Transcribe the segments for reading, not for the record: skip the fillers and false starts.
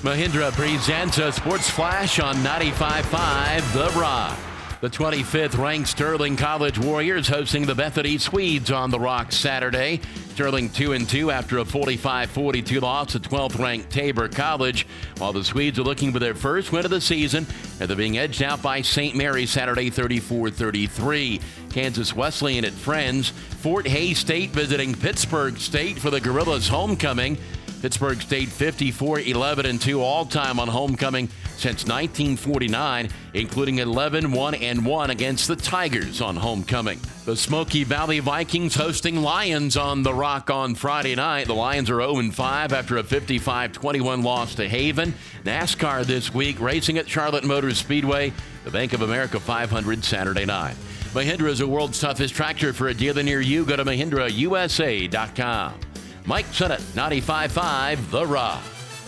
Mahindra presents a sports flash on 95.5 The Rock. The 25th ranked Sterling College Warriors hosting the Bethany Swedes on the Rock Saturday. Sterling 2-2 after a 45-42 loss to 12th ranked Tabor College, while the Swedes are looking for their first win of the season, and they're being edged out by St. Mary Saturday 34-33. Kansas Wesleyan at Friends. Fort Hays State visiting Pittsburgh State for the Gorillas homecoming. Pittsburgh State 54-11-2 all-time on homecoming since 1949, including 11-1-1 against the Tigers on homecoming. The Smoky Valley Vikings hosting Lions on the Rock on Friday night. The Lions are 0-5 after a 55-21 loss to Haven. NASCAR this week, racing at Charlotte Motor Speedway. The Bank of America 500 Saturday night. Mahindra is the world's toughest tractor. For a dealer near you, go to MahindraUSA.com. Mike Sennett, 95.5 The Rock.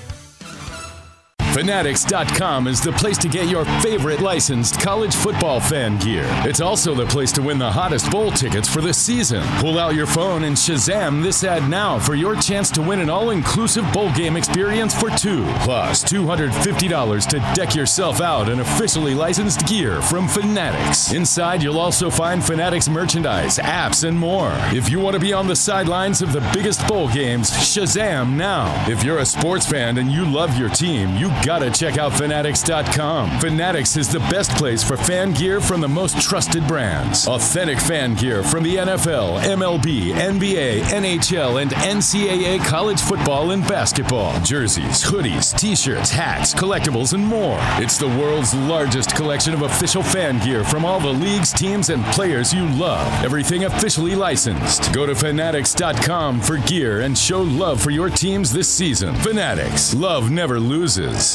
Fanatics.com is the place to get your favorite licensed college football fan gear. It's also the place to win the hottest bowl tickets for the season. Pull out your phone and Shazam this ad now for your chance to win an all-inclusive bowl game experience for two. Plus $250 to deck yourself out in officially licensed gear from Fanatics. Inside, you'll also find Fanatics merchandise, apps, and more. If you want to be on the sidelines of the biggest bowl games, Shazam now. If you're a sports fan and you love your team, you gotta check out Fanatics.com. Fanatics is the best place for fan gear from the most trusted brands. Authentic fan gear from the NFL, MLB, NBA, NHL, and NCAA college football and basketball. Jerseys, hoodies, t-shirts, hats, collectibles, and more. It's the world's largest collection of official fan gear from all the leagues, teams, and players you love. Everything officially licensed. Go to Fanatics.com for gear and show love for your teams this season. Fanatics. Love never loses.